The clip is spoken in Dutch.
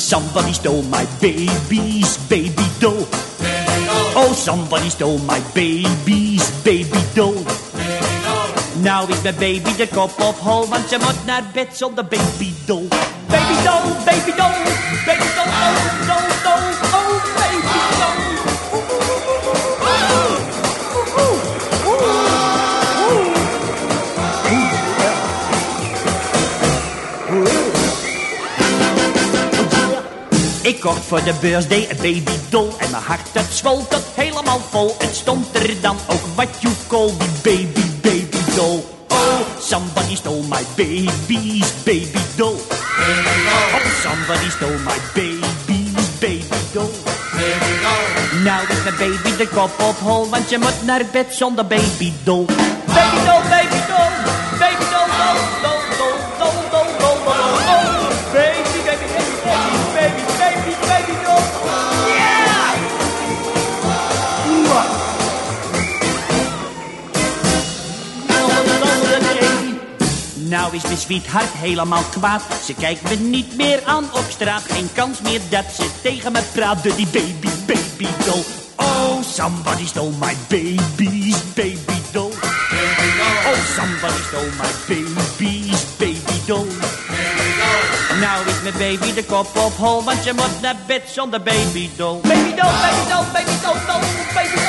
Somebody stole my baby's baby doll. Oh, somebody stole my baby's baby doll. Nou is mijn baby de kop op hol, want ze moet naar bed zonder baby doll. Baby doll, baby doll, baby doll, oh, doll, doll, oh, baby doll. Ik kocht voor de birthday een babydoll en mijn hart het zwol tot helemaal vol. Het stond er dan ook what you call die babydoll. Oh, somebody stole my baby's babydoll. Oh, somebody stole my baby's babydoll. Nou is mijn baby de kop op hol, want je moet naar bed zonder babydoll. Babydoll, babydoll, babydoll, doll, doll, doll, doll, doll, doll, doll, oh, baby, baby, baby, baby, baby doll. Yeah! Nou is mijn sweetheart helemaal kwaad. Ze kijkt me niet meer aan op straat. Geen kans meer dat ze tegen me praat. Door die baby doll. Oh, somebody stole my baby's baby doll. Oh, somebody stole my baby's baby doll. Nou is mijn baby de kop op hol, want je moet naar bed zonder baby doll. Baby doll, baby doll, baby doll, doll, baby doll.